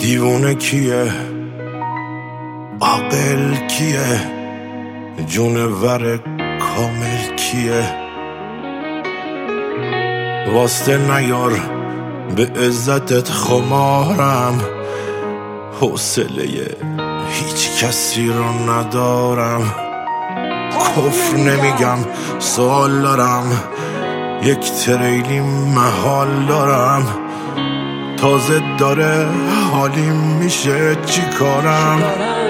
دیوونه کیه، عاقل کیه، جونور کامل کیه؟ واسطه نیار به عزتت خمارم، حوصله هیچ کسی رو ندارم. کفر نمیگم سوال دارم، یک تریلی محال دارم. تازه داره حالیم میشه چی کارم؟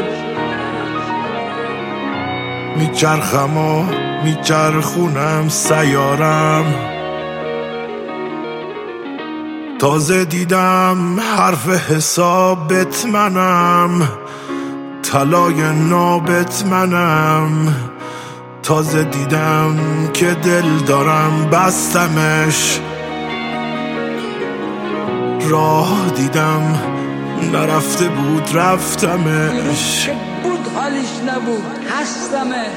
میچرخم و میچرخونم سیارم. تازه دیدم حرف حسابت منم، طلای نابت منم. تازه دیدم که دل دارم بستمش، راه دیدم نرفته بود رفتمش. بود حالش نبود هستمش.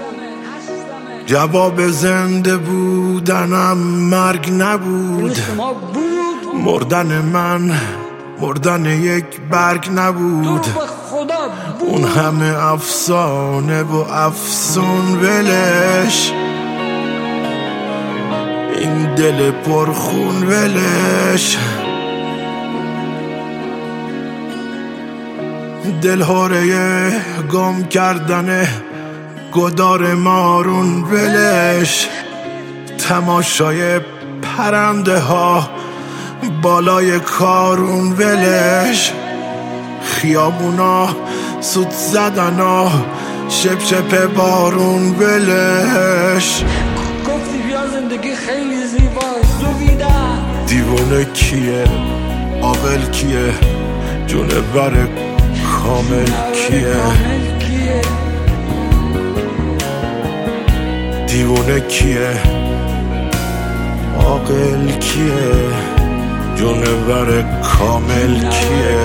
جواب زنده بودنم مرگ نبود، مردن من مردن یک برگ نبود. اون همه افسانه و افسون ولش، این دل پرخون ولش. دلهوره گم کردن گدار مارون ولش. تماشای پرنده ها بالای کارون ولش. خیابونا سوت زدنا شپ شپ بارون ولش. گفتی بیا زندگی خیلی زیباست دویدم. دیوونه کیه، عاقل کیه، جونور کامل کیه؟ دیوونه کیه، عاقل کیه، جونور کامل کیه؟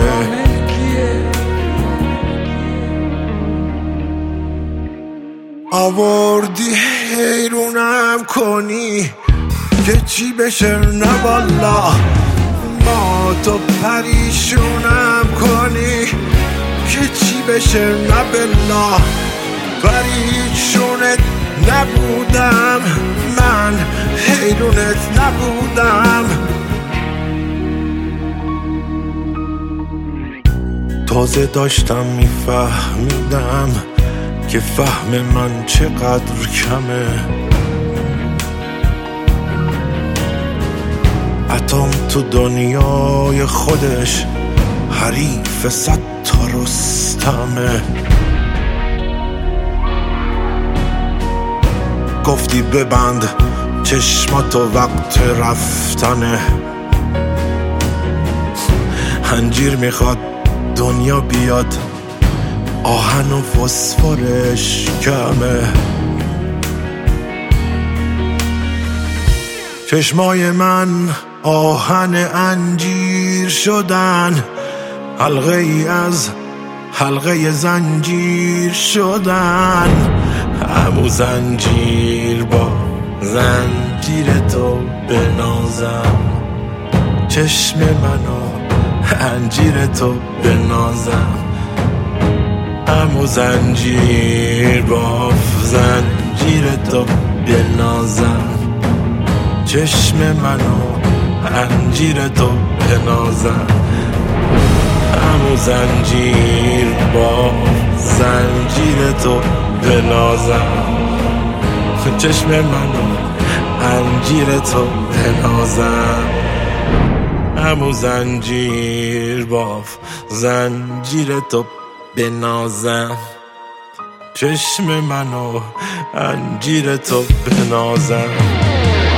آوردی حیرونم کنی که چی بشه نه والا. ما تو پریشونم کنی که چی بشه نه بلا. پریشونت نبودم من، حیرونت نبودم. تازه داشتم میفهمیدم که فهم من چقدر کمه. اتم تو دنیای خودش حریف 100 تا رستمه. گفتی ببند چشماتو وقت رفتنه. انجیر میخواد دنیا بیاد، آهن و فسفرش کمه. چشمای من آهن انجیر شدن، حلقه ای از حلقه زنجیر شدن. همو زنجیر با زنجیر تو بنازم، چشم منو انجیر تو بنازم. همو زنجیر با زنجیر تو بنازم، چشم منو انجیر تو بنازم. همو زنجیر با زنجیر تو بنازم، چشم منو انجیر تو بنازم. همو زنجیر با زنجیر تو بنازم، چشم منو انجیر تو بنازم.